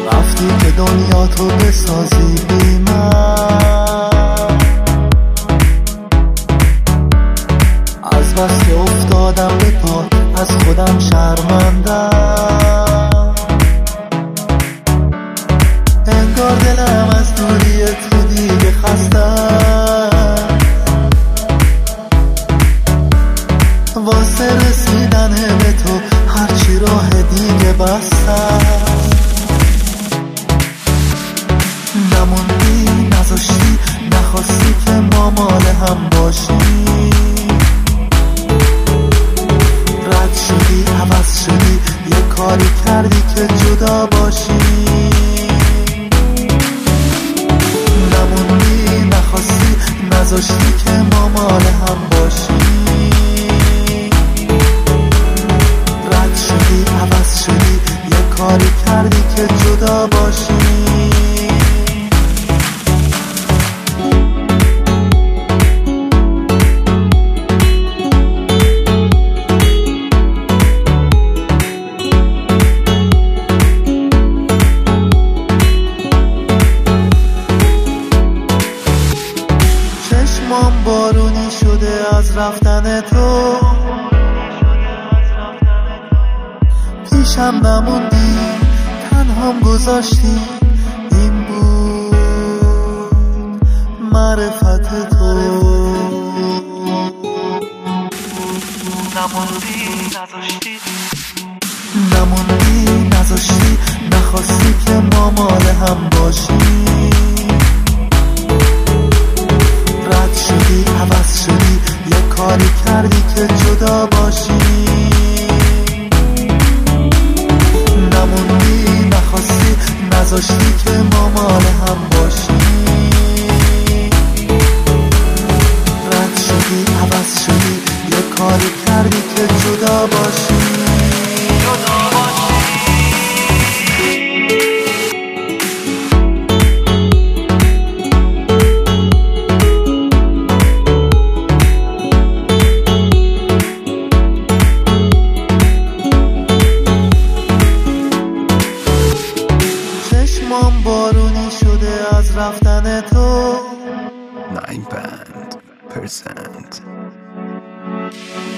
رفتی که دنیا تو بسازی بی من. از بس که افتادم به پا از خودم شرمندم. انگار دلم از دوری تو دیگه خستم. واسه رسیدن به تو هرچی راه دیگه بستم. نموندی نذاشتی نخواستی که ما مال هم باشی. رد شدی عوض شدی یه کاری کردی که جدا باشی. نموندی نخواستی نذاشتی که ما مال هم باشی. رد شدی عوض شدی یه کاری کردی که جدا باشی. چشمام بارونی شده از رفتن تو. پیشم نموندی تنهام گذاشتی. این بود معرفت تو. نموندی نذاشتی نخواستی که ما مال هم باشی. رد شدی عوض شدی یه کاری کردی که جدا باشی. نموندی نخواستی نذاشتی که ما مال هم باشی. رد شدی عوض شدی یه کاری کردی که جدا باشی. چشمام بارونی شده از رفتن تو. 9%